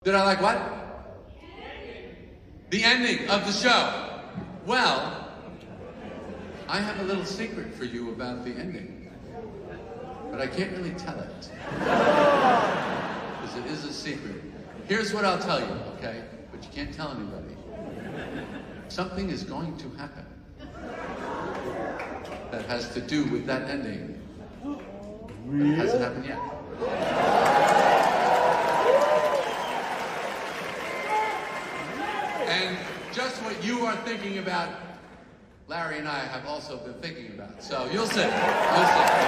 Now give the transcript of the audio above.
Did I like what? The ending of the show. Well, I have a little secret for you about the ending, but I can't really tell it, because it is a secret. Here's what I'll tell you, okay? But you can't tell anybody. Something is going to happen that has to do with that ending. But it hasn't happened yet. And just what you are thinking about, Larry and I have also been thinking about. So you'll see. You'll see.